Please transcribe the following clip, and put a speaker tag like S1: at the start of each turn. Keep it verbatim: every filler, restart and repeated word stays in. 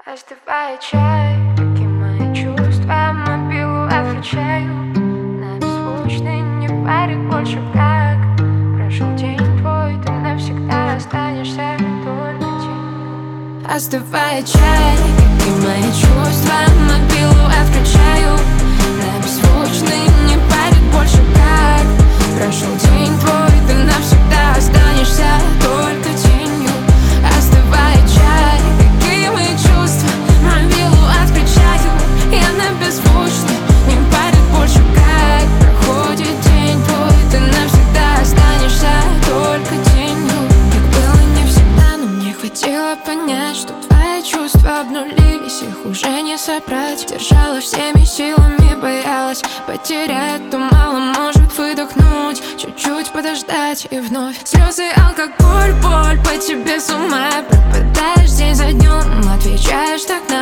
S1: Остывает чай, как и мои чувства, мобилу отключаю. На беззвучный не парит больше как. Прошел день твой, ты навсегда останешься только тенью. Остывает чай, как и мои чувства, мобилу отключаю. На беззвучный не парит больше как. Прошел день твой, ты навсегда останешься только тенью. Остывает чай, какие мои чувства, мобилу отключаю. Я на беззвучный, не парит больше как. Проходит день твой, ты навсегда останешься только тенью. Так было не всегда, но мне хватило понять, что твои чувства обнулились, их уже не собрать. Держала всеми силами, боялась потерять, то мало может выдохнуть, чуть-чуть подождать и вновь. Слезы, алкоголь, боль, по тебе с ума пропадаешь день за днем, отвечаешь так на